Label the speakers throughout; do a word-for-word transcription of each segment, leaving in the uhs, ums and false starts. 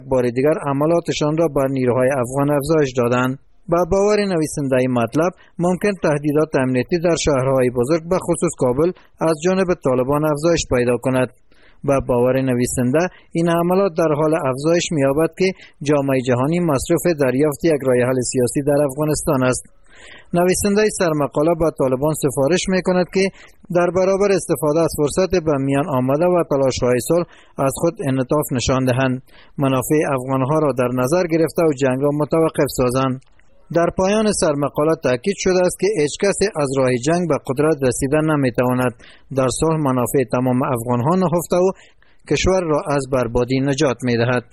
Speaker 1: بار دیگر عملاتشان را بر نیروهای افغان افزایش دادند. با باور نویسنده این مطلب ممکن تهدیدات امنیتی در شهرهای بزرگ به خصوص کابل از جانب طالبان افزایش پیدا کند. با باور نویسنده این حملات در حال افزایش می‌یابد که جامعه جهانی مصروف دریافت یک راه حل سیاسی در افغانستان است. نویسنده سرمقاله با طالبان سفارش می‌کند که در برابر استفاده از فرصت به میان آمده و تلاش‌های صلح از خود انعطاف نشان دهند، منافع افغان‌ها را در نظر گرفته و جنگ را متوقف سازند. در پایان سرمقاله تاکید شده است که هیچ کسی از راه جنگ به قدرت رسیدن نمی‌تواند. در صلح منافع تمام افغان‌ها نهفته و کشور را از بربادی نجات می‌دهد.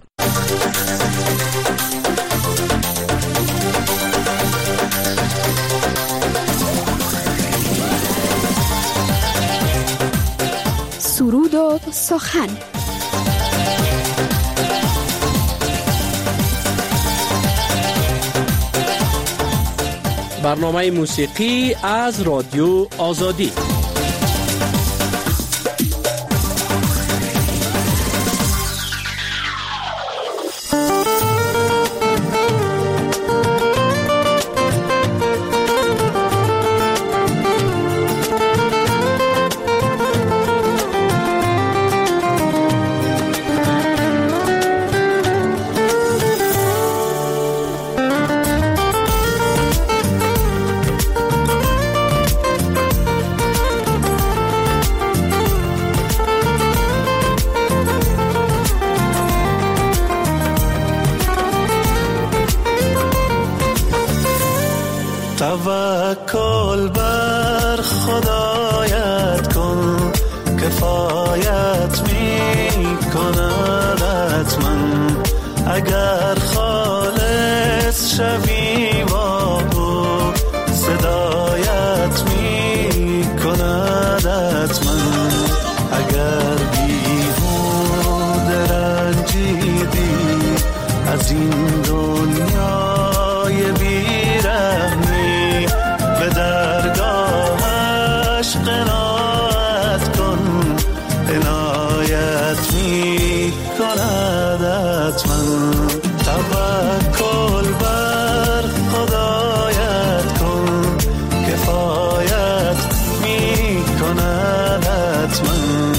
Speaker 2: سرود و سخن.
Speaker 3: برنامه موسیقی از رادیو آزادی.
Speaker 4: توکل بر خدایت کن، کفایت می کند حتما. اگر خالص شوی با او، صدایت می کند حتما. اگر بیهوده رنجیدی از این دنیای بیرحمی، به درگاهش قناعت کن، عنایت می کند حتما. توکل بر خدایت کن، کفایت می کند حتما.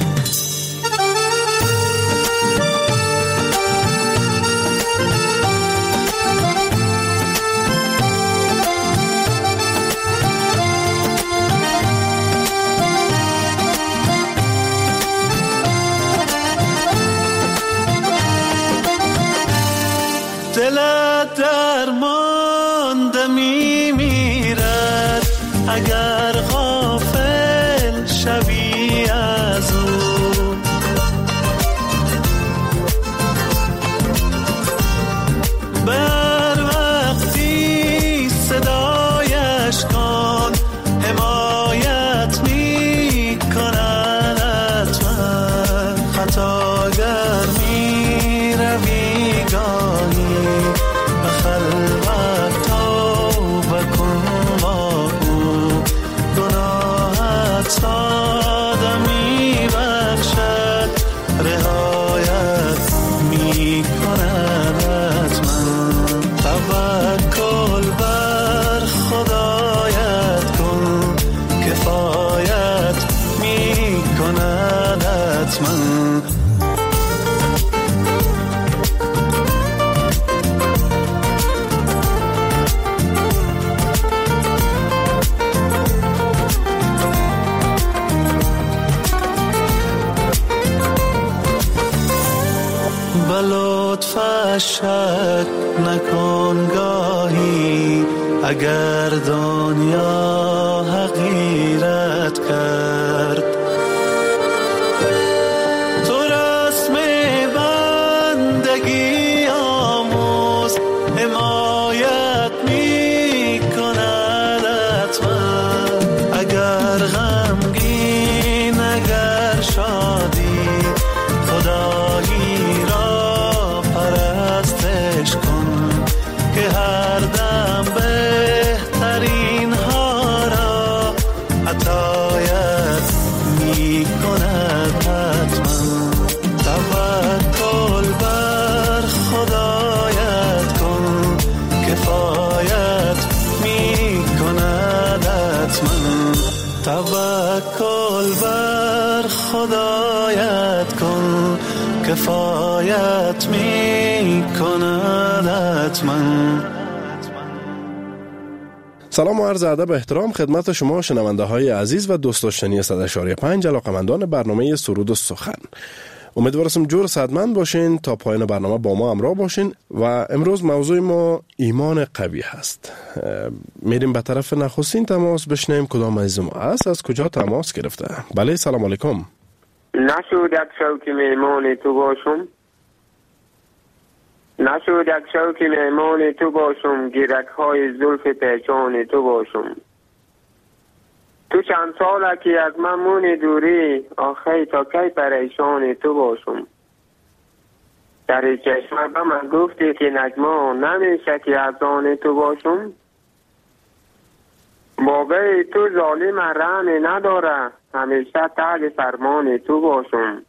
Speaker 4: دلت درمانده می میرد، اگر غافل شوی از او. بر وقتی صدایش کن، حمایت می کند حتما. خطاگر می روی گاهی، به خلوت توبه کن با او. گناهت ساده می بخشد، رهایت می کند حتما. توکل بر خدایت کن، کفایت می کند حتما. لطفش شک نکن گاهی، اگر دنیا حقیرت کرد. تو رسم بندگی آموز، حمایت می کند حتما. اگر غمگین اگر شادی، خدایی را پرستش کن، که هر دم بهترین ها را عطایت توکل بر خدایت کن، کفایت می کند حتما.
Speaker 5: سلام و عرض ادب و احترام خدمت شما شنونده های عزیز و دوست داشتنی صد و شش و پنج علاقمندان برنامه سرود و سخن. امیدوارم جور صحتمند باشین، تا پایان برنامه با ما همراه باشین. و امروز موضوع ما ایمان قوی هست. میریم به طرف نخستین تماس بشنیم کدام عزیز ما است، از کجا تماس گرفته. بله سلام علیکم.
Speaker 6: نشود یک شوک میمان تو باشم، نشود یک شوک میمان تو باشم، گیرک های زلف پیچان تو باشم. تو چند ساله که از من مونی دوری، آخی تا کی پریشان تو باشم. در چشمه به من گفتی که نجما نمیشه که از آن تو باشم. بابای تو ظالم رحمی نداره، همیشه تحت فرمان تو باشم.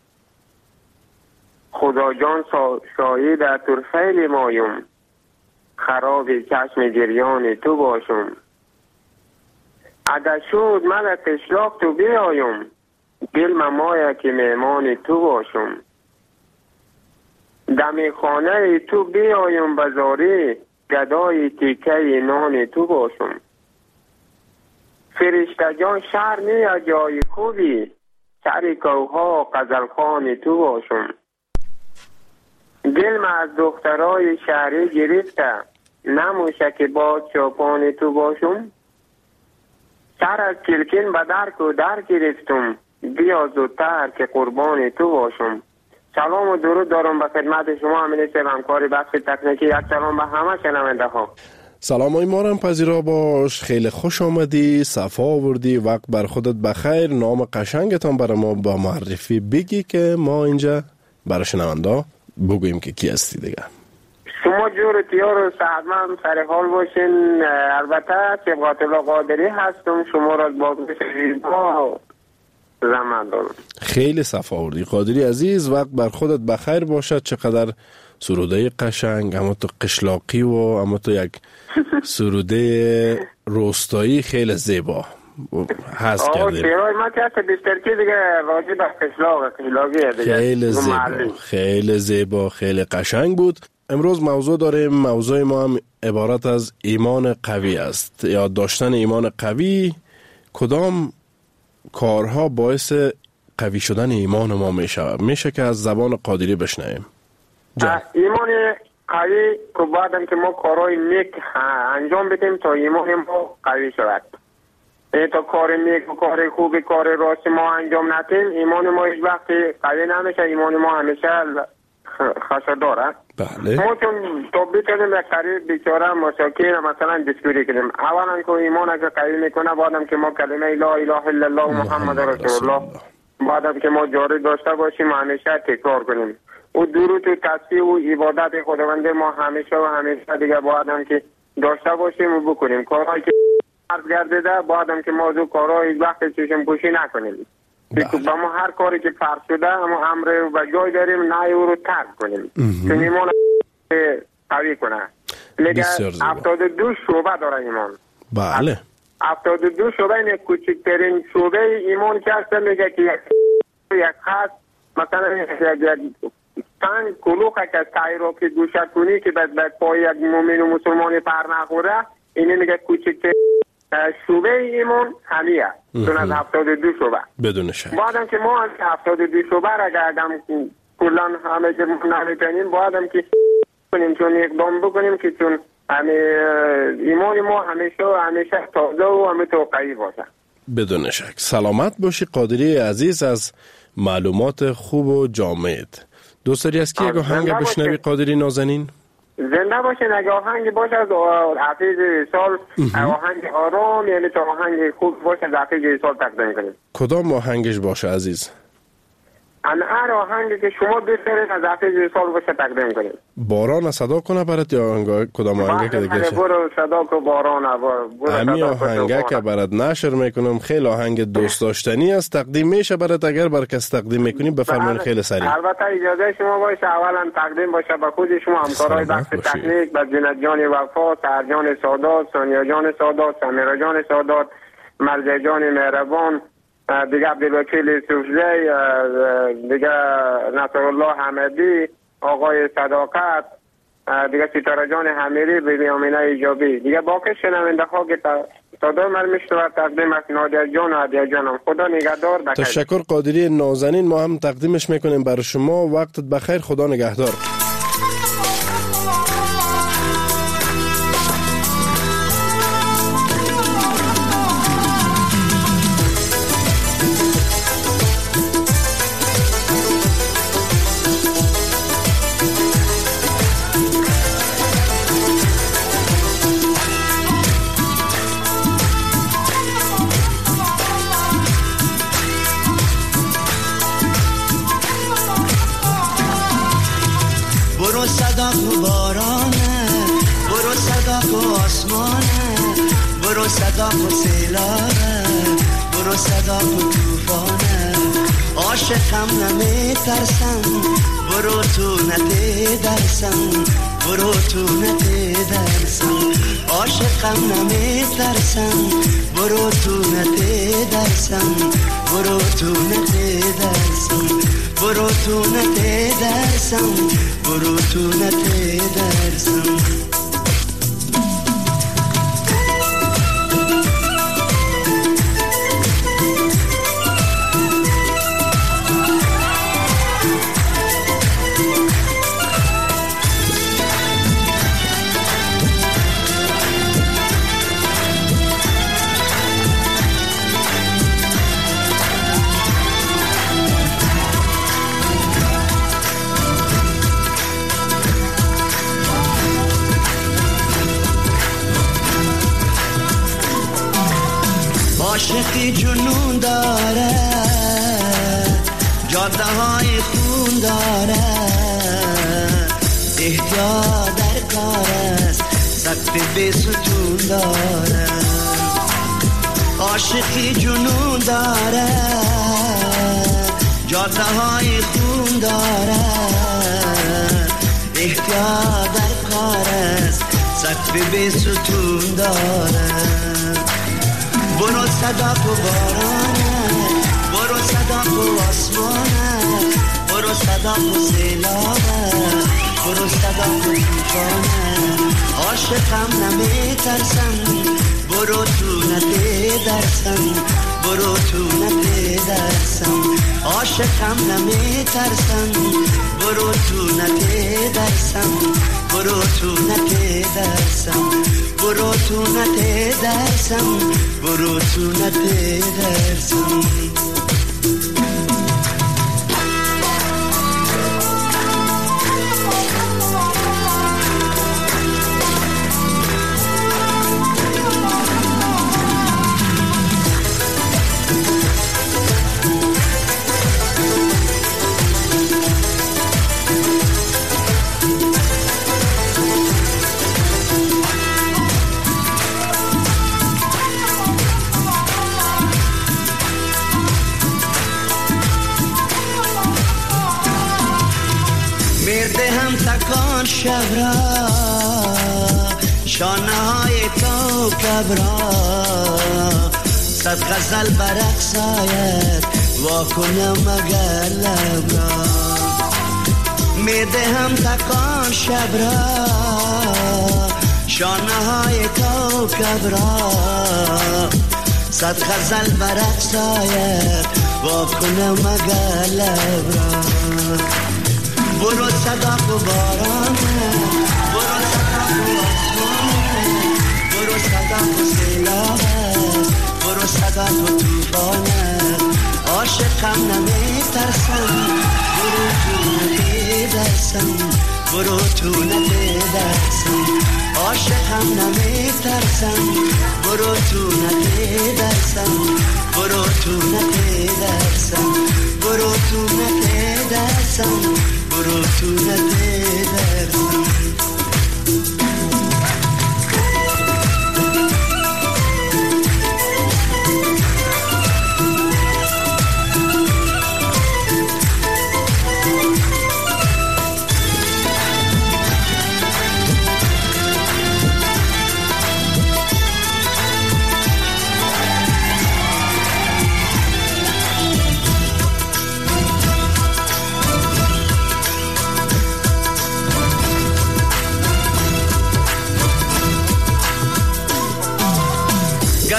Speaker 6: خدا جان شاهد تو خیلی مایم، خراب چشم گریان تو باشم. اگر شد من قشلاق تو بیایم، دل ممایه که میمان تو باشم. دمی خانه تو بیایم بزاری، گدای تیکه نان تو باشم. فرشته جان شهر نیا جای خوبی، سر کوها غزلخوان تو باشم. دل ما از دخترای شهری گرفته، نموشه که با چاپان تو باشم. سر از کلکین به درک و در گرفتم، بیا زودتر که قربان تو باشم. سلام و درود دارم به خدمت شما امین صاحب، همکار بخش تکنیکی. یک سلام به همه شنونده ها.
Speaker 5: سلام های ما را پذیرا باش. خیلی خوش آمدی، صفا آوردی، وقت بر خودت بخیر. نام قشنگتان برای ما با معرفی بگی که ما اینجا برای شنونده بگوییم که کی هستی دیگه.
Speaker 6: شما جور تیار و صحتمند سر حال باشین. البته صبغت الله قادری هستم، شما را با با زمان دارم.
Speaker 5: خیلی صفا آوردی قادری عزیز، وقت بر خودت بخیر باشد. چقدر سروده قشنگ، اما تو قشلاقی و اما تو یک سروده روستایی خیلی زیبا هست کردیم.
Speaker 6: شیرای ما که بیشترکی دیگه راجع به قشلاق قشلاقی دیگه
Speaker 5: خیلی زیبا، خیلی زیبا، خیلی قشنگ بود. امروز موضوع داریم. موضوع ما هم عبارت از ایمان قوی است، یا داشتن ایمان قوی. کدام کارها باعث قوی شدن ایمان ما میشه؟ میشه که از زبان قادری بشنویم.
Speaker 6: ایمان قوی که بعدم که ما کارهای نیک انجام بدیم تا ایمان ما قوی شود. تا کار نیک و کار خوب، کار راست ما انجام ندیم، ایمان ما هیچ وقت قوی نمیشه. ایمان ما همیشه خسارت داره.
Speaker 5: بله.
Speaker 6: ما چون تو بتونیم یک قریب بیچاره مساکین مثلا دستوری کنیم، اولا که ایمان اگر قوی میکنه، بعدم که ما کلمه لا اله الا الله محمد رسول الله، بعدم که ما جاری داشته باشیم، همیشه تکرار کنیم. و درود و تسبیح و عبادت خداوند ما همیشه و همیشه دیگه بعدم که داشته باشیم و بکنیم. کارهایی که فرض گردیده بعدم که ما دو کارهای وقت چشم پوشی نکنیم. که با ما هر کاری که فرض شده اما امر و جای داریم نه او رو ترک کنیم، چون ایمان قوی کنه. میگه هفتاد و دو شعبه داره ایمان.
Speaker 5: بله.
Speaker 6: هفتاد و دو شعبه این کوچکترین شعبه ایمان که هست. میگه که یک یک خاص مثلا یک تن کلوخه که تایرو که گوشت کنی که بعد بعد پای یک مومن و مسلمانی پر نخوره، اینه میگه کوچکترین شعبه ایمان همیه، چون از هفتاد و دو شعبه
Speaker 5: بدون شک.
Speaker 6: بعدم که ما از هفتاد و دو شعبه را گردم کلان همه که نمیتونیم بعدم که کنیم، چون اقدام بکنیم که چون همه ایمان ما همیشه و همیشه تازه و همه توقعی باشه.
Speaker 5: بدون شک. سلامت باشی قادری عزیز از معلومات خوب و جامعت. دوست داری از کی یک آهنگ بشنوی قادری نازنین؟
Speaker 6: زنده باشه. نگه آهنگ باشه از حفیظ سال، آهنگ آرام، یعنی تو آهنگ خوب باشه از حفیظ سال تقدیم کنیم.
Speaker 5: کدام آهنگش باشه عزیز؟
Speaker 6: ان هر آهنگی که شما دوست دارید از حفیظ سال باشه تقدیم کنیم.
Speaker 5: باران صدا کنه برات یا آهنگ کدام آهنگی که دیگه شه؟
Speaker 6: برو صدا کو باران برو.
Speaker 5: امی آهنگی که برات نشر میکنم خیلی آهنگ دوست داشتنی است، تقدیم میشه برات. اگر بر کس تقدیم میکنیم بفرمایید خیلی سریع.
Speaker 6: البته اجازه شما باشه اولا تقدیم باشه به خود شما همکارای بخش تکنیک، به زینت جان وفا، سرجان سادات، سونیا جان سادات، سمیرا جان سادات، مرزا جان مهربان، دیگه عبدالوکیل سوفزی، دیگه نصرالله حمدی، آقای صداقت، دیگه ستاره جان حمیری، بیبی امینه ایجابی، دیگه باقی شنونده ها که صدای من میشنوه تقدیم است نادر جان و عدیه جانم. خدا نگهدار. بخیر.
Speaker 5: تشکر قادری نازنین، ما هم تقدیمش میکنیم برای شما. وقتت بخیر، خدا نگهدار.
Speaker 7: برو صدا و بارانه، برو صدا و آسمانه، برو صدا و سیلابه، برو صدا و توفانه. عاشقم نمی ترسم، برو تو نتی درسم، برو تو نتی درسم. عاشقم نمی ترسم، برو تو نتی درسم، برو تو نتی درسم، برو تو نتی درسم، برو تو نتی درسم. عاشقی جنون داره، جاده های خون داره، احتیاط در کار است، سقف بی ستون داره. عاشقی جنون داره، جاده های خون داره، احتیاط در کار است، سقف بی ستون داره. برو صدا و بارانه، برو صدا و آسمانه، برو صدا و سیلابه، برو صدا و توفانه. عاشقم نمی ترسم، برو تو نتی درسم، برو تو نتی درسم. عاشقم نمی ترسم، برو تو نتی درسم، برو تو نتی درسم، برو تو نتی درسم، برو تو نتی درسم. میردهم تکان شب را، شانه های کوکب را، صد غزل برقص آید واکنم مگر لب را. میردهم تکان شب را، شانه های کوکب را، صد غزل برقص آید واکنم مگر لب را. برو صدا و بارانه، برو صدا و آسمانه، برو صدا و سیلابه، برو صدا و توفانه. عاشقم نمی ترسم، برو تو نتی درسم، برو تو نتی درسم. عاشقم نمی ترسم، برو تو نتی درسم، برو تو نتی درسم، برو تو نتی درسم، برو تو نتی درسم.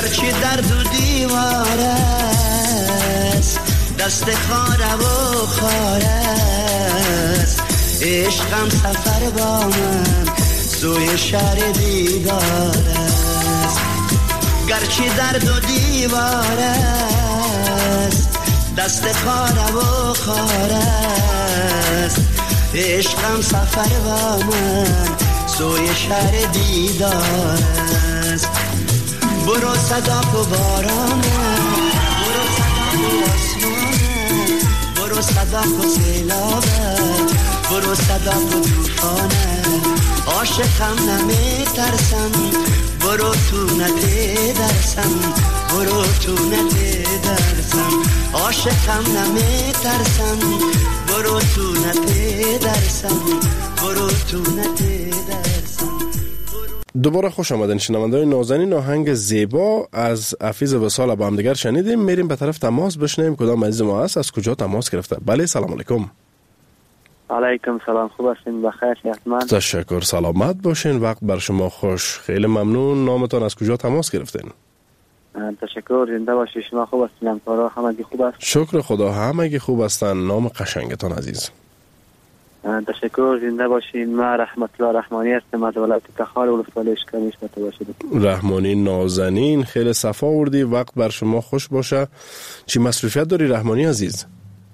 Speaker 7: گرچه درد و دیوار است، دست خاره و خاره است، عشقم سفر با من سوی شهر دیدار است. گرچه درد و دیوار است، دست خاره و خاره است، عشقم سفر با من سوی شهر دیدار است. برو صدا و بارانه، برو صدا و آسمانه، برو صدا و سیلابه، برو صدا و توفانه، عاشقم نمی ترسم، برو تو نترسم، برو تو نترسم، عاشقم نمی ترسم، برو تو نترسم، برو تو نترسم.
Speaker 5: دوباره خوش آمدین شنونده‌های نازنین. آهنگ زیبا از حفیظ وصال با هم دیگر شنیدیم. میریم به طرف تماس بشنویم کدام عزیز ما هست، از کجا تماس گرفته. بله سلام علیکم.
Speaker 8: علیکم سلام، خوب هستین؟ بخیر حتما.
Speaker 5: تشکر، سلامت باشین، وقت بر شما خوش. خیلی ممنون. نامتان از کجا تماس گرفتین؟
Speaker 8: تشکر، زنده باشی. شما خوب هستین؟ همکارا همگی خوب است؟
Speaker 5: شکر خدا همگی خوب هستن. نام قشنگتان عزیز؟
Speaker 8: تشکر، زنده باشین. ما رحمت الله رحمانی هستم از ولایت تخار ولسوالی اشکانیش بته باشید.
Speaker 5: رحمانی نازنین، خیلی صفا آوردی، وقت بر شما خوش باشه. چی مصروفیت داری رحمانی عزیز؟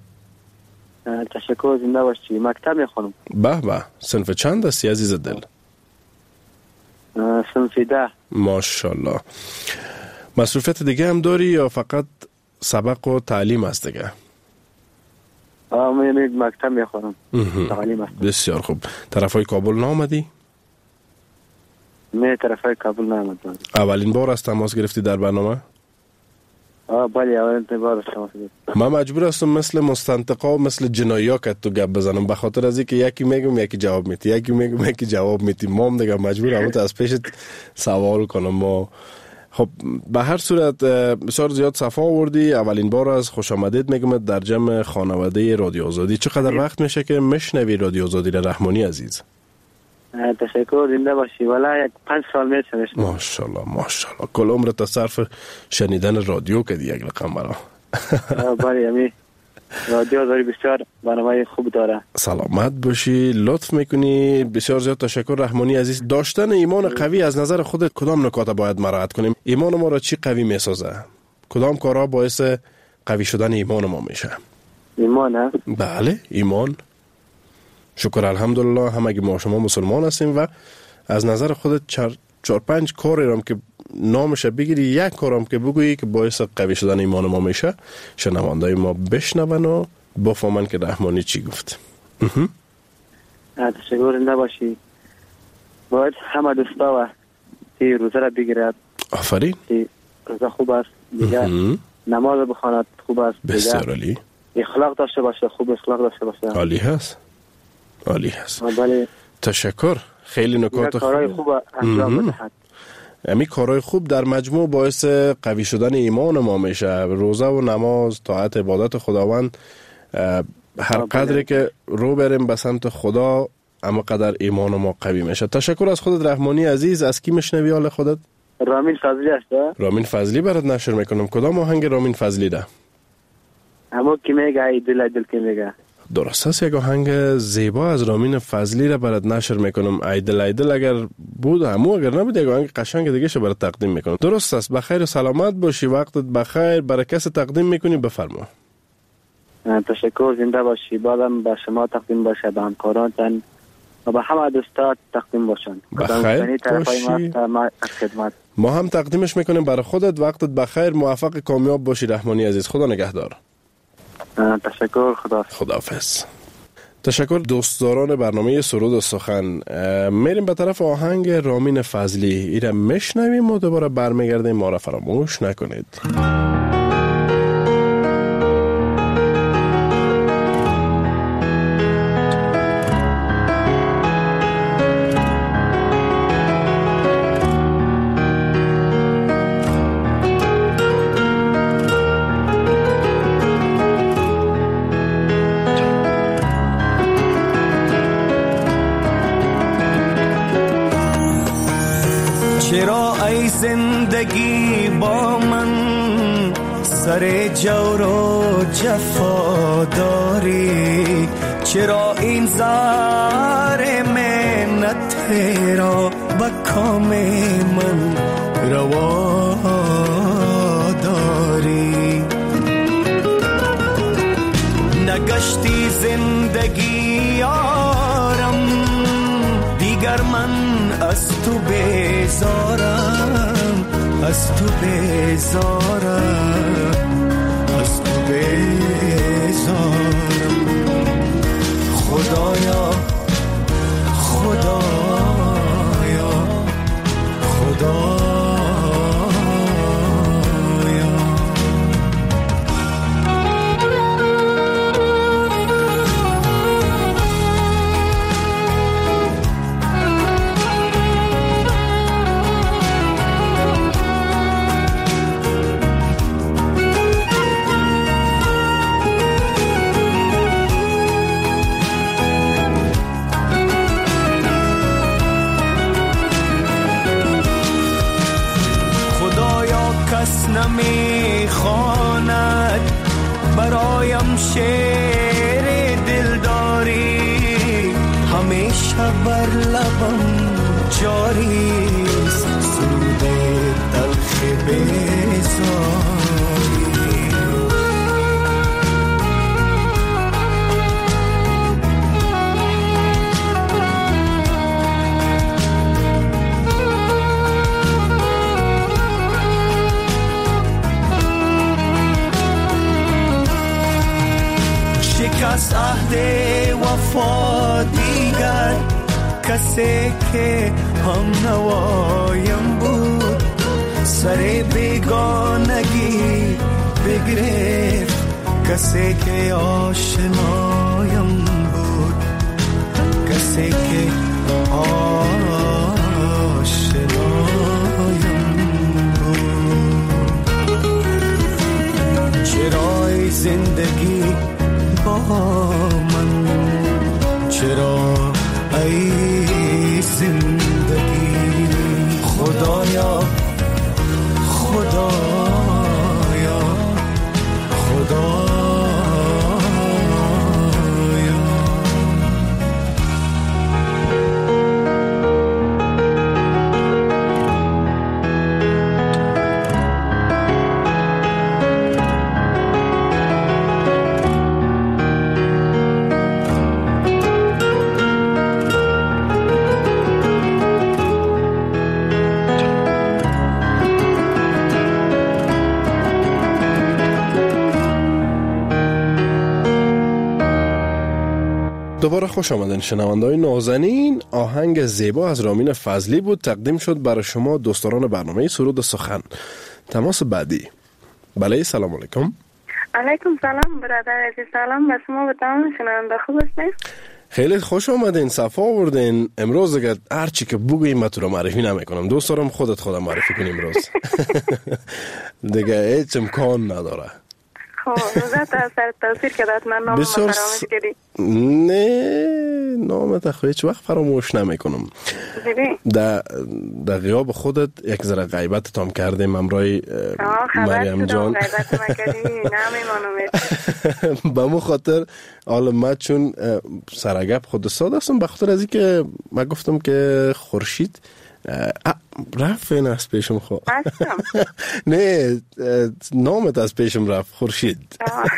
Speaker 8: تشکر، زنده باشی. مکتب میخونم.
Speaker 5: به به، صنف چند هستی عزیز دل؟
Speaker 8: صنف ده.
Speaker 5: ماشاءالله. مصروفیت دیگه هم داری یا فقط سبق و تعلیم است دیگه؟
Speaker 8: آه من مکتب میخونم، تعلیم است.
Speaker 5: بسیار خوب. طرفای کابل نامدی؟
Speaker 8: نه، طرفای کابل نامدم.
Speaker 5: اولین بار از تماس گرفتی در برنامه؟
Speaker 8: آه بله، اولین بار از تماس گرفتم.
Speaker 5: من مجبور هستم مثل مستنطقا و مثل جنایا که تو گپ بزنم، به خاطر از اینکه یکی میگم یکی جواب میدی، یکی میگم یکی جواب میدی. ما هم دیگه مجبورم از پیشت سوال کنم. ما خب به هر صورت بسیار زیاد صفا آوردی. اولین بار از خوش آمدید میگم در جمع خانواده رادیو آزادی. چقدر وقت میشه که میشنوی رادیو آزادی را رحمانی عزیز؟
Speaker 8: تشکر، زنده باشی. والا یک پنج سال میشه.
Speaker 5: ماشاءالله ماشاءالله. کل عمرت صرف شنیدن رادیو کردی یک رقم برا.
Speaker 8: بله امی رادیو آزادی بسیار برنامه خوب داره.
Speaker 5: سلامت باشی، لطف میکنی. بسیار زیاد تشکر رحمانی عزیز. داشتن ایمان قوی از نظر خودت کدام نکات باید مراعات کنیم؟ ایمان ما را چی قوی میسازه؟ کدام کارها باعث قوی شدن ایمان ما میشه؟
Speaker 8: ایمان ها؟
Speaker 5: بله ایمان. شکر الحمدلله همگی ما شما مسلمان هستیم و از نظر خودت چار, چار پنج کاری رام که نامش بگیری، یک کارم که بگویی که باعث قوی شدن ایمان ما میشه، شنوندای ما بشنون و بفهمن که رحمانی چی گفت.
Speaker 8: تشکر، زنده باشی. باید همه دوستا و تی روزه را بگیرد.
Speaker 5: آفرین.
Speaker 8: تی روزه خوب است دیگه. نماز بخواند خوب است دیگه.
Speaker 5: بسیار عالی.
Speaker 8: اخلاق داشته باشه، خوب اخلاق داشته باشه.
Speaker 5: عالی هست. عالی هست.
Speaker 8: بله.
Speaker 5: تشکر. خیلی نکات خوب.
Speaker 8: کارهای خوب انجام بدهد.
Speaker 5: امی کارهای خوب در مجموع باعث قوی شدن ایمان ما میشه. روزه و نماز، طاعت عبادت خداوند، هر قدری که رو بریم به سمت خدا اما قدر ایمان ما قوی میشه. تشکر از خودت رحمانی عزیز. از کی میشنوی حال خودت؟
Speaker 8: رامین فضلی هست.
Speaker 5: رامین فضلی برات نشر میکنم. کدام آهنگ رامین فضلی ده؟
Speaker 8: همون که میگه ای دل دل که میگه.
Speaker 5: درست است. یک آهنگ زیبا از رامین فضلی را برات نشر میکنم. ایدل ایدل اگر بود همو، اگر نبود یک آهنگ قشنگ دیگه شو برات تقدیم میکنم. درست است. بخیر و سلامت باشی. وقتت بخیر. برای کسی تقدیم میکنی بفرما.
Speaker 8: تشکر، زنده باشی. بعدم به شما تقدیم باشه، به همکارانتان و به همه دوستات تقدیم باشن.
Speaker 5: بخیر باشی.
Speaker 8: ما خدمت
Speaker 5: ما هم تقدیمش میکنیم برای خودت. وقتت بخیر، موفق کامیاب باشی رحمانی عزیز. خدا نگهدار.
Speaker 8: تشکر، خدا
Speaker 5: خداحافظ. تشکر دوستداران برنامه سرود و سخن. میریم به طرف آهنگ رامین فضلی. ایره میشنویم و دوباره برمیگردیم. ما را فراموش نکنید.
Speaker 7: چرا ای زندگی با من سر جور و جفا داری؟ چرا این زار منت را با کام من روا داری؟ نگشتی زندگی یارم دیگر، من از تو بیزارم، از تو بیزارم، از تو بیزارم. خدایا خدایا خدایا نمی خواند برایم شعر دلداری، همیشه بر لبم جاری سرود تلخ بیزاری. شکست عهد وفا دیگر، کسی که هم نوایم بود سر بیگانگی بگرفت، کسی که آشنایم بود، کسی که آشنایم بود. چرای زندگی با من، چرا ای زندگی؟ خدایا خدایا خدایا.
Speaker 5: دوباره خوش آمدین شنونده‌های نازنین. آهنگ زیبا از رامین فضلی بود، تقدیم شد برای شما دوستداران برنامه سرود سخن. تماس بعدی. بله، سلام علیکم.
Speaker 9: علیکم سلام برادر عزیز، سلام به شما و تمام شنونده. خوب هستین؟
Speaker 5: خیلی خوش آمدین، صفا آوردین. امروز دیگه هر چی که بگوییم من تو رو معرفی نمیکنم، دوست دارم خودت خودم معرفی کنیم امروز. دیگه هیچ امکان نداره.
Speaker 9: خب روزت اثر تاثیر کردت، من نام فراموش کردی؟
Speaker 5: نه نامت خو هیچ وقت فراموش نمیکنم. در در غیاب خودت یک ذره غیبت تام کردیم امرای مریم جان.
Speaker 9: غیبت ما کردی نمیمانم.
Speaker 5: به مو خاطر حالا من چون سرگپ خود ساده هستم، به خاطر از اینکه من گفتم که خورشید رفت این از پیشم خو نه نامت از پیشم رفت خورشید.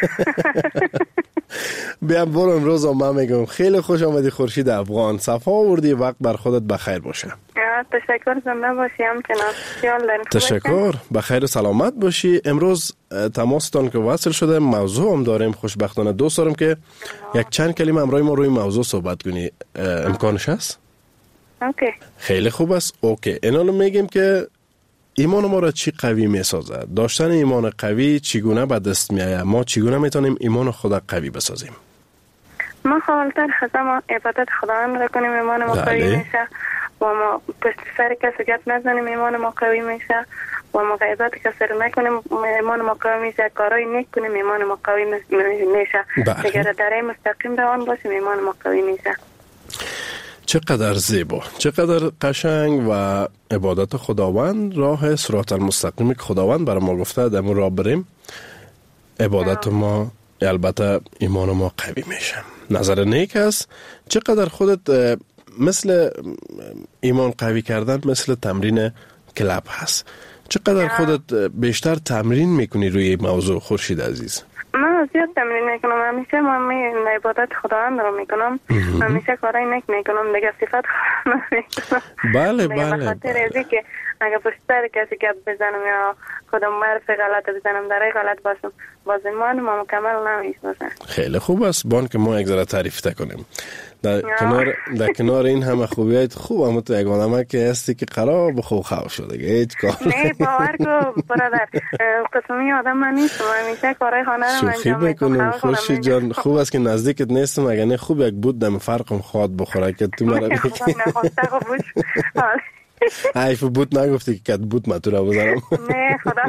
Speaker 5: بیام برو امروز ما میگم خیلی خوش آمدی خورشید افغان، صفا آوردی، وقت بر خودت بخیر باشه.
Speaker 9: تشکر، زنده باشی، همچنان خیال دارین.
Speaker 5: تشکر، بخیر و سلامت باشی. امروز تماستان که وصل شده موضوع هم داریم، خوشبختانه دوست دارم که یک چند کلمه امروز ما روی موضوع صحبت کنی، امکانش هست؟
Speaker 9: اوکی.
Speaker 5: خیلی خوب است. اوکی، اینا رو میگیم که ایمان ما را چی قوی میسازه؟ داشتن ایمان قوی چگونه به دست میآید؟ ما چگونه میتونیم ایمان خود قوی بسازیم؟
Speaker 9: ما خالتر خدا ما عبادت خداوند را کنیم، ایمان ما قوی میشه و ما پشت سر کسی گپ نزنیم، ایمان ما قوی میشه و ما غیبت کسی را نکنیم، ایمان ما قوی میشه. کارای نیک کنیم، ایمان ما قوی میشه. اگر در مستقیم روان باشیم، ایمان ما قوی میشه.
Speaker 5: چقدر زیبا، چقدر قشنگ و عبادت خداوند راه صراط المستقیم که خداوند برای ما گفته در راه بریم، عبادت ما البته ایمان ما قوی میشه. نظر نیک است. چقدر خودت مثل ایمان قوی کردن مثل تمرین کلاب هست، چقدر خودت بیشتر تمرین میکنی روی این موضوع خورشید عزیز؟
Speaker 9: من زیاد تمرین میکنم، همیشه من می عبادت خداوند رو میکنم، همیشه کارای نیک میکنم، دیگه صفت میکنم.
Speaker 5: بله بله.
Speaker 9: به خاطر ازی که اگه پشتر کسی گپ بزنم یا کدام حرف غلط بزنم در غلط باشم، باز ایمان ما مکمل نمیشناسه.
Speaker 5: خیلی خوب است بان که ما یک ذره تعریف کنیم. در کنار در کنار این همه خوبیات خوب هم تو یک آدمه که هستی که خراب خوب خواب شده هیچ کار
Speaker 9: نه باور کو برادر، قسمی آدم من نیستم، همیشه کارهای خانه رو انجام میکنم.
Speaker 5: خوشی جان خوب است که نزدیکت نیستم، اگه نه خوب یک بود دم فرقم خواد بخوره که تو مرا بگی
Speaker 9: نخواسته خوبش
Speaker 5: حیف بود نگفتی که کت بود ما تو را بزنم.
Speaker 9: نه خدا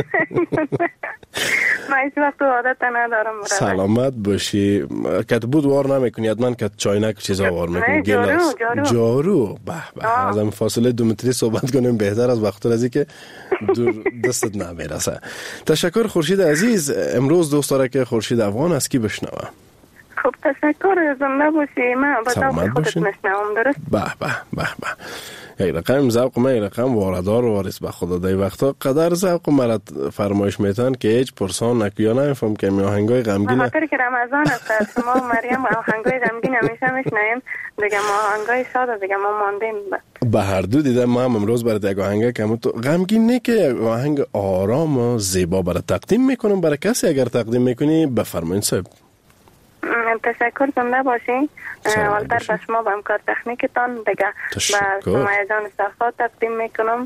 Speaker 9: من هیچ وقت عادت ندارم برادر.
Speaker 5: سلامت باشی. کت بود وار نمیکنی، حتما کت چاینک چیزا وار میکنی.
Speaker 9: جارو جارو
Speaker 5: جارو به به. از این فاصله دو متری صحبت کنیم بهتر از وقت رازی که دور دستت نمیرسه. تشکر خورشید عزیز. امروز دوست داره که خورشید افغان از کی بشنوه؟
Speaker 9: خب تشکر، زنده باشی. من با ذوق خودت میشنوم. درست؟
Speaker 5: به به به به. یک رقم ذوق ما یک رقم واردار وارث به خدا دی وقتا قدر ذوق مرد فرمایش میتن که هیچ پرسان نکیا نمیفهم که می آهنگای غمگین
Speaker 9: به خاطر که رمضان است شما و مریم آهنگای غمگین همیشه میشنویم، دیگه ما آهنگای شاد دیگه ما ماندیم.
Speaker 5: به هر دو دیدم ما هم امروز برای یک آهنگ که تو غمگین نه که آهنگ آرام و زیبا برای تقدیم میکنم برای کسی اگر تقدیم میکنی بفرمایید صاحب.
Speaker 9: تشکر، زنده باشین. اولتر به شما به امکار تکنیکتان دیگه به شما جان صفا تقدیم میکنم.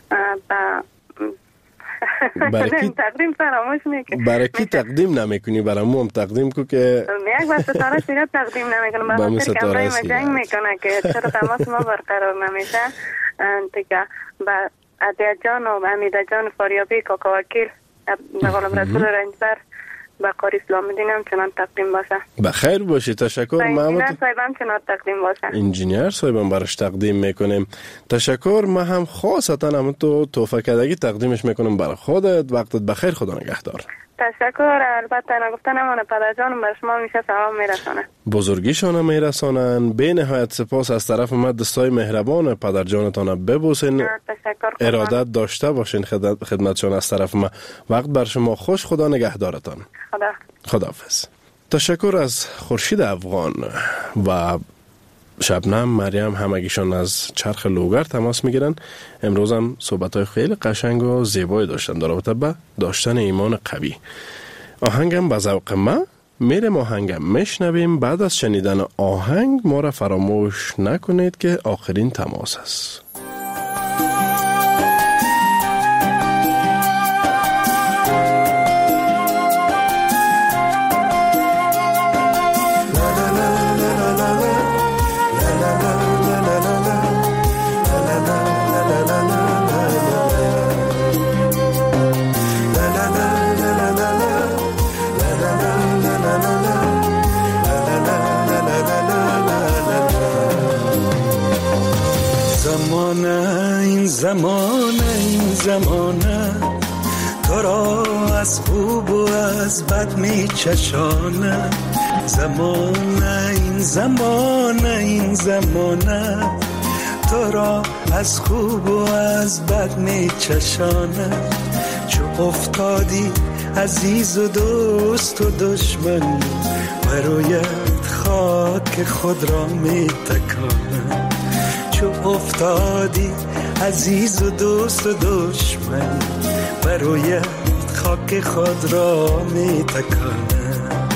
Speaker 5: برای کی
Speaker 9: تقدیم فراموش میکنم؟
Speaker 5: برای کی تقدیم نمیکنی؟ برای ما هم تقدیم کو که
Speaker 9: یک بار ستاره سیرت تقدیم نمیکنم به خاطر که امرای ما جنگ میکنه که چرا تماس ما برقرار نمیشه. دیگه به عدیه جان و امیده جان فاریابی کاکا وکیل نقالم رسول رنجبر با قاری اسلام دینم چنان تقدیم باشه.
Speaker 5: بخیر باشی. تشکر.
Speaker 9: انجینیر صاحبم چنان تقدیم باشه.
Speaker 5: انجینیر صاحبم براش تقدیم میکنیم. تشکر. ما هم خاصتا هم تو توفه کدگی تقدیمش میکنم برای خودت. وقتت بخیر. خدا نگهدار.
Speaker 9: تشکر. البته نگفتن امانه پدر جانم بر شما میشه سلام میرسانه.
Speaker 5: بزرگیشان میرسانن. به نهایت سپاس از طرف ما دستای مهربان پدر جانتان ببوسین.
Speaker 9: تشکر.
Speaker 5: ارادت داشته باشین خدمتشان از طرف ما. وقت بر شما خوش. خدا نگهدارتان.
Speaker 9: خدا.
Speaker 5: خداحافظ. تشکر از خورشید افغان و شبنم مریم، همگیشان از چرخ لوگر تماس میگیرن. امروز هم صحبت‌های خیلی قشنگ و زیبایی داشتن در رابطه با داشتن ایمان قوی. آهنگم به ذوق ما میرم آهنگم میشنویم. بعد از شنیدن آهنگ ما را فراموش نکنید که آخرین تماس است.
Speaker 7: زمانه این زمانه تو را از خوب و از بد می چشانه. زمانه این زمانه این زمانه تو را از خوب و از بد می چشانه. چو افتادی عزیز و دوست و دشمن برویت خاک خود را می تکانه. چو افتادی عزیز و دوست و دشمن برویت خاک خود را می تکانه.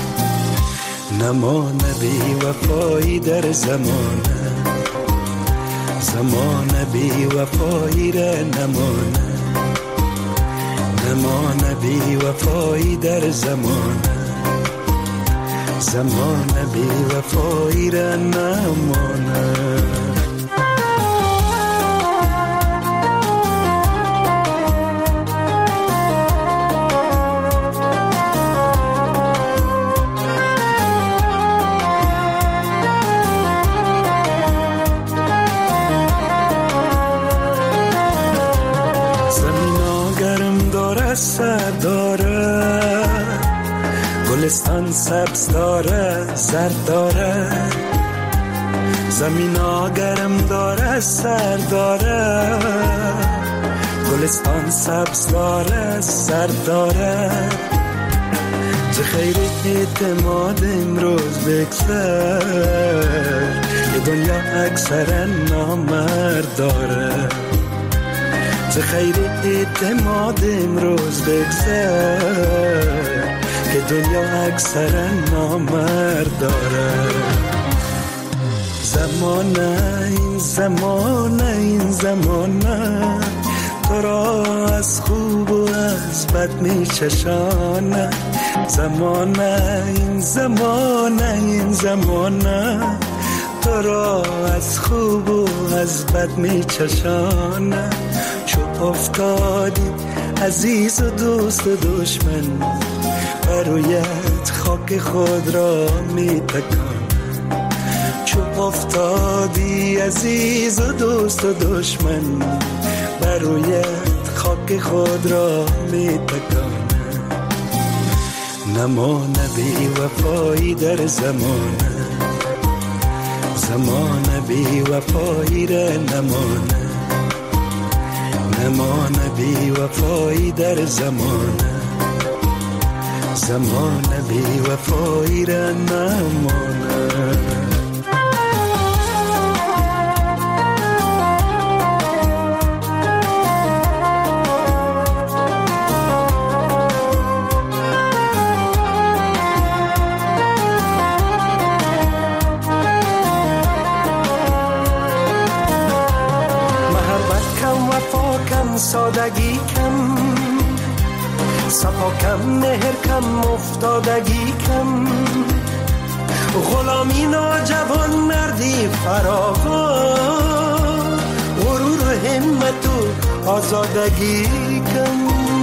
Speaker 7: نمانه بی وفایی در زمانه، زمانه بی وفایی را نمانه. نمانه بی وفایی در زمانه، زمانه بی وفایی را نمانه.
Speaker 4: اثر داره، گلستان سبز داره، زرد داره، زمین ها گرم داره، سر داره، گلستان سبز داره، سرد داره. چه خیر اعتماد امروز بگذر، یه دنیا اکثر نامرد داره. چه خیر اعتماد امروز بگذر، که دنیا اکثر نامرد داره. زمانه این زمانه این زمانه تو را از خوب و از بد می چشانه. زمانه این زمانه این زمانه تو را از خوب و از بد می چشانه. چو افتادی عزیز و دوست و دشمن، برویت خاک خود را می تکان. چو افتادی عزیز و دوست و دشمن، برویت خاک خود را می تکان. نمانه بی وفایی در زمانه، زمانه بی وفایی را نمانه. نمانه بی وفایی در زمانه، زمانه بی وفایی را نمانه. سادگی کم، صفا کم، مهر کم، افتادگی کم، غلامی ناجوان مردی فراوان، غرور و همت و آزادگی کم.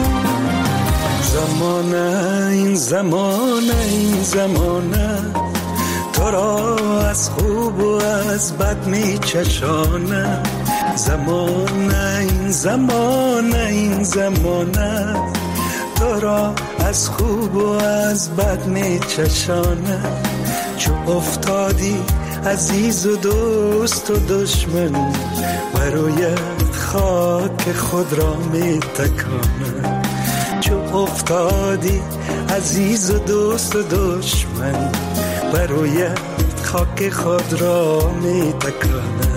Speaker 4: زمانه این زمانه این زمانه تو را از خوب و از بد می چشانه. زمانه این زمانه این زمانه تو را از خوب و از بد می چشانه. چو افتادی عزیز و دوست و دشمن، برویت خاک خود را می تکانه. چو افتادی عزیز و دوست و دشمن، برویت خاک خود را می تکانه.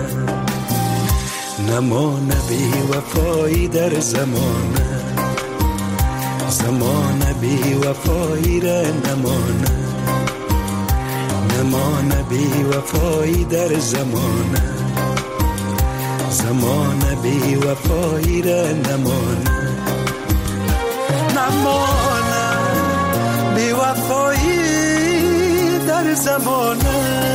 Speaker 4: نمانه بی وفایی در زمانه، زمانه بی وفایی را نمانه. نمانه بی وفایی در زمانه، زمانه بی وفایی را نمانه. نمانه بی وفایی در زمانه.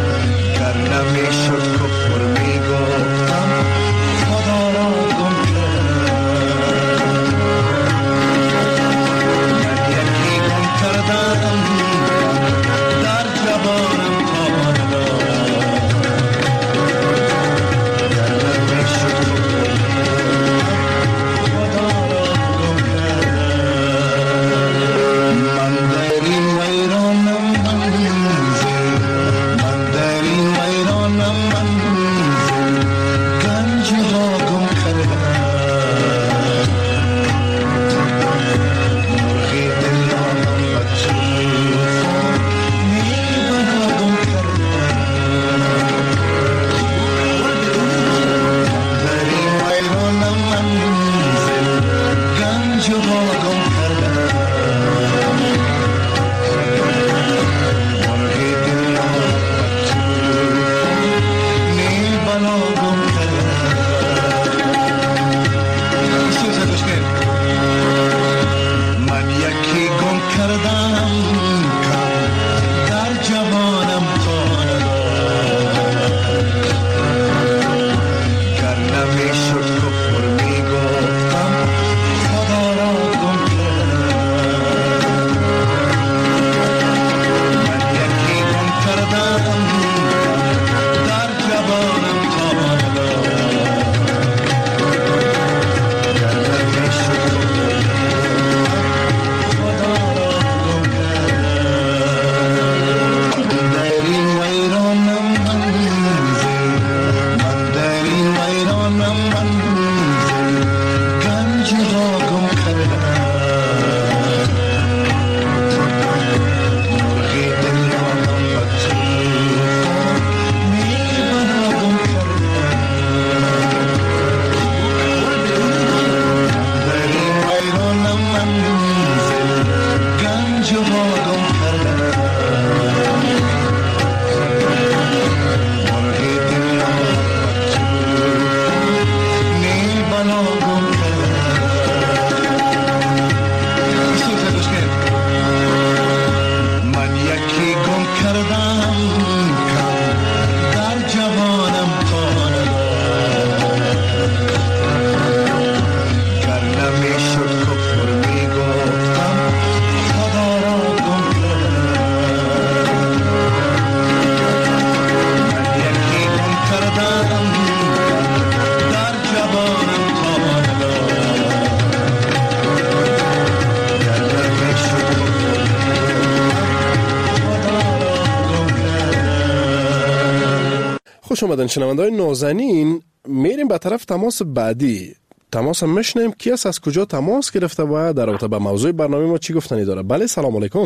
Speaker 10: شد کفر میگفتم خدا را گم کرد.
Speaker 5: خوش آمدن شنونده‌های نازنین. میریم به طرف تماس بعدی. تماس هم میشنیم کی است، از کجا تماس گرفته و در رابطه با موضوع برنامه ما چی گفتنی داره؟ بله سلام علیکم.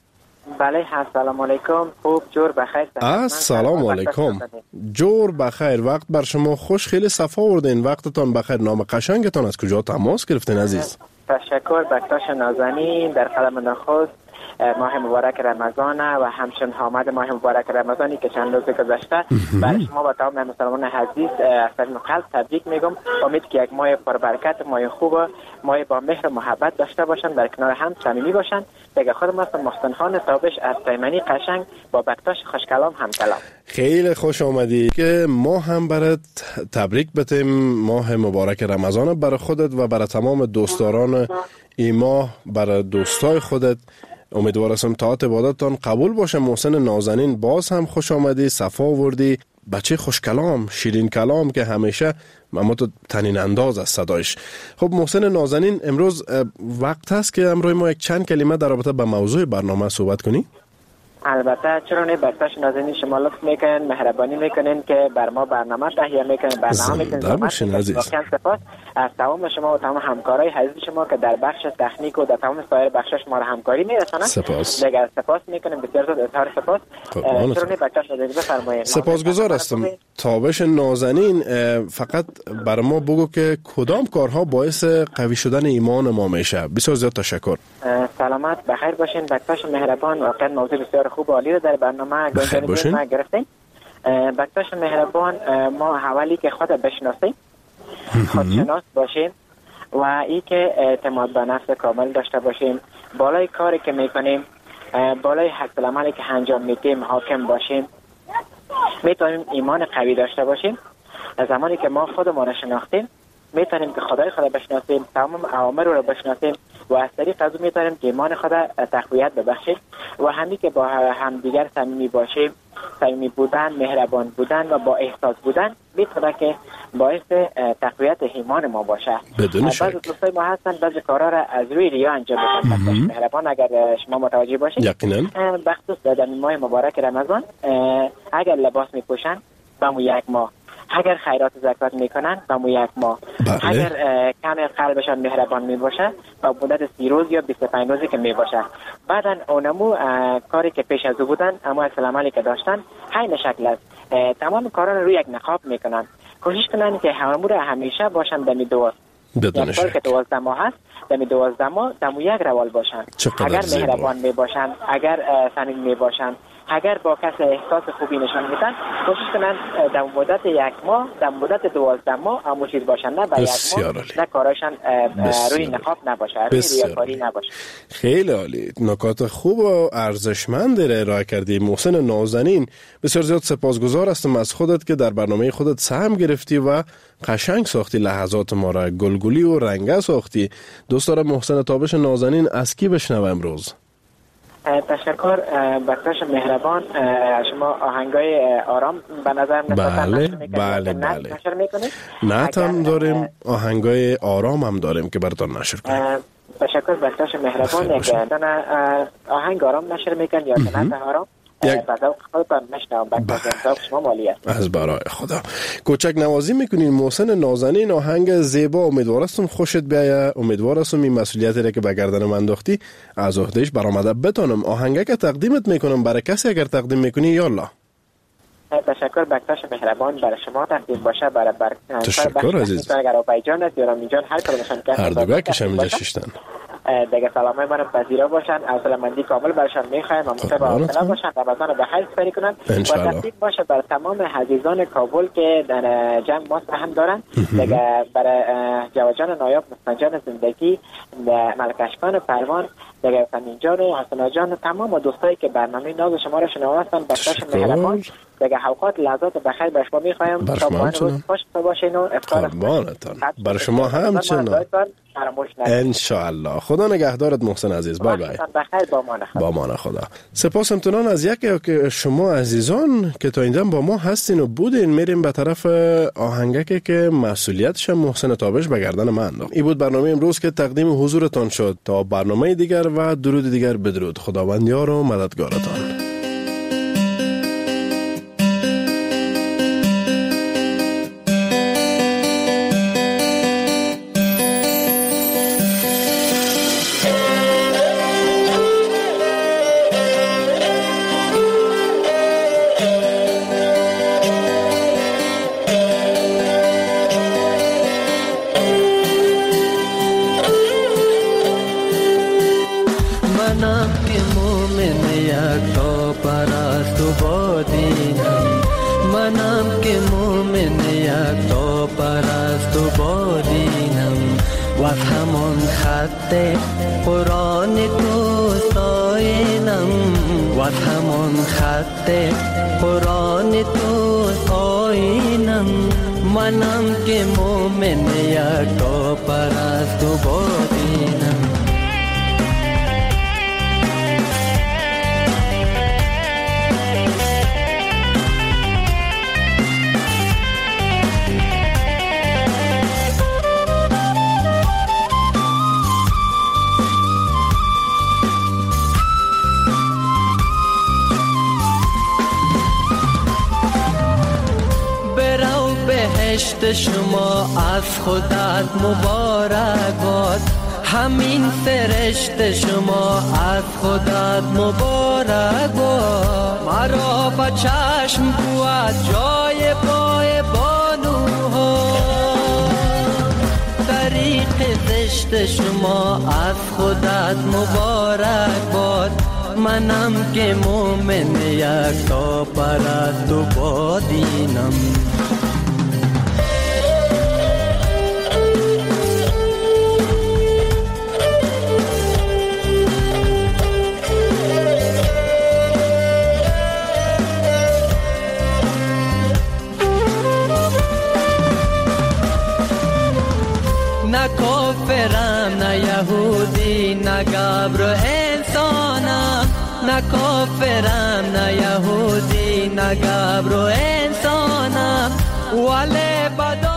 Speaker 10: بله سلام علیکم. خوب جور بخیر.
Speaker 5: السلام علیکم. جور بخیر. وقت بر شما خوش، خیلی صفا آوردین. وقتتان بخیر. نام قشنگتان، از کجا تماس گرفتین عزیز؟
Speaker 10: تشکر. بکتاش نازنین. در قلم نخست ماه مبارک رمضان و همچنین آمد ماه مبارک رمضانی که چند روز گذشته برای شما و تمام مسلمانان عزیز از طریق قلب تبریک میگم. امید که یک ماه پربرکت، ماه خوب، ماه با مهر و محبت داشته باشن، در کنار هم صمیمی باشن. دیگه خودم هستم محسن خان تابش از تیمنی قشنگ با بکتاش خوش کلام هم کلام.
Speaker 5: خیلی خوش آمدی که ما هم برات تبریک بتیم ماه مبارک رمضان برای خودت و برای تمام دوستداران این ماه، برای دوستای خودت. امیدوارم طاعت عبادتتان قبول باشه. محسن نازنین باز هم خوش آمدی، صفا آوردی، بچه خوش کلام، شیرین کلام که همیشه اما تو تنین انداز از صدایش. خب محسن نازنین، امروز وقت هست که امروز ما یک چند کلمه در رابطه با موضوع برنامه صحبت کنی؟
Speaker 10: البته چرا نه. بکتاش نازنین شما لطف میکنین، مهربانی میکنین که بر ما برنامه تهیه میکنین، برنامه میکنین. واقعا سپاس از تمام شما و تمام همکارای عزیز شما که در بخش تکنیک و در تمام سایر بخشش ما را همکاری میرسونن.
Speaker 5: سپاس.
Speaker 10: دیگه سپاس میکنیم، بسیار زیاد اظهار سپاس. چرا نه بکتاش نازنین بفرمایید.
Speaker 5: سپاسگزار هستم. تابش نازنین، فقط بر ما بگو که کدام کارها باعث قوی شدن ایمان ما میشه. بسیار زیاد تشکر.
Speaker 10: سلامت بخیر باشین. بکتاش مهربان، واقعا موضوع بسیار خوب و عالی رو در برنامه گنجانیده ما گرفتیم. بکتاش مهربان، ما حوالی که خود بشناسیم، خودشناس باشیم و ای که اعتماد به نفس کامل داشته باشیم، بالای کاری که میکنیم، بالای حق العملی که انجام میدیم حاکم باشیم، میتونیم ایمان قوی داشته باشیم. زمانی که ما خودمون رو شناختیم میتونیم که خدای خدا بشناسیم، تمام اوامر رو بشناسیم و از طریق از اون میتونیم که ایمان خدا تقویت ببخشیم و همین که با همدیگر صمیمی باشیم، صمیمی بودن، مهربان بودن و با احساس بودن میتونه که باعث تقویت ایمان ما باشه.
Speaker 5: بدون شک.
Speaker 10: بعضی دوستای ما هستن بعضی کارا را از روی ریا انجام میدن. مهربان اگر شما متوجه باشید،
Speaker 5: یقینا
Speaker 10: بخصوص در ماه مبارک رمضان اگر لباس میپوشن بمو یک ماه، اگر خیرات زکات میکنن با مو یک ماه،
Speaker 5: بله.
Speaker 10: اگر کم قلبشان مهربان میباشه با مدت سی روز یا بیست و پنج روزی که میباشه، بعدن اونمو کاری که پیش از او بودن اما اصل عملی که داشتن همین شکل است. تمام کارا رو روی یک نقاب میکنن. کوشش کنن که هممون همیشه باشن دمی دوست.
Speaker 5: بدون
Speaker 10: یک که دوازده ماه هست دمی دوازده ماه دمو یک روال باشن. اگر مهربان میباشن، اگر صمیمی میباشن، اگر با کسی احساس خوبی نشان میدن، کوشش کنن در مدت یک ماه، در مدت دوازده ماه همون چیز باشن، نه با یک ماه نه کاراشان روی نقاب نباشه، روی ریاکاری نباشه.
Speaker 5: خیلی عالی، نکات خوب و ارزشمند را ارائه کردی محسن نازنین. بسیار زیاد سپاسگزار هستم از خودت که در برنامه خودت سهم گرفتی و قشنگ ساختی لحظات ما را، گلگلی و رنگه ساختی. دوست دارم محسن تابش نازنین از کی بشنوم امروز؟
Speaker 10: تشکر. بکتاش مهربان، شما آهنگای آرام به نظر
Speaker 5: بله بله بله نت هم داریم، آهنگای آرام هم داریم که براتون نشر کنیم.
Speaker 10: تشکر بکتاش مهربان. یک آهنگ آرام نشر میکن یا نت آرام بعد خودتان مشنم بکتاش شما مالیه
Speaker 5: از برای خدا کوچک نوازی میکنین محسن نازنین. آهنگ زیبا، امیدوارستم خوشت بیایه، امیدوارستم این مسئولیتی را که به گردن من انداختی از عهدهش برآمده بتونم. آهنگه که تقدیمت میکنم برای کسی اگر تقدیم میکنی یالا.
Speaker 10: تشکر بکتاش مهربان، برای شما تقدیم باشه، برای بر
Speaker 5: تشکر عزیز.
Speaker 10: اگر آبایجان است یا رامیجان هر کدومشون که
Speaker 5: هر دو کش اینجا شیشتن
Speaker 10: دیگه سلامای منو پذیرا باشن، عزلمندی کامل برشان میخوایم و مصیب آسلا باشن، رمضان رو بخیر سپری کنن و تقدیم باشه برای تمام عزیزان کابل که در جمع ما سهم دارن. دیگه برای جواجان نایاب، مستنجان زندگی، ملکشکان پروان، دیگه فنینجان و حسنا جان و تمام دوستایی که برنامه ناز شما رو شنوستن، بکتاش مهربان. دیگه اوقات لحظات بخیر برای شما میخوایم. تا پایان روز خوش باشین و افطار
Speaker 5: قربانتان. برای شما همچنان ان شاء الله. خدا نگهدارت محسن عزیز. بای بای.
Speaker 10: بخیر با مان خدا.
Speaker 5: با مان خدا. سپاس امتنان از یکی که شما عزیزان که تا اینجا با ما هستین و بودین. میریم به طرف آهنگکی که مسئولیتش محسن تابش به گردن من انداخت. این بود برنامه امروز که تقدیم حضورتان شد. تا برنامه دیگر و درود دیگر، بدرود. خداوند یار و مددگارتان.
Speaker 11: پرست و با دینم و از همان خط قرآن تو ساینم و از همان خط قرآن تو ساینم منم که مومن یکتا پرست و با دینم بهشت شما از خودت مبارک باد همین فرشت شما از خودت مبارک باد مرا با چشم بود جای پای بانوها طریق زشت شما از خودت مبارک باد منم که مومن یکتا پرست و با دینم نه کافرم نه یهودی نه گبر انسانم نه کافرم نه یهودی نه گبر انسانم ولی بدا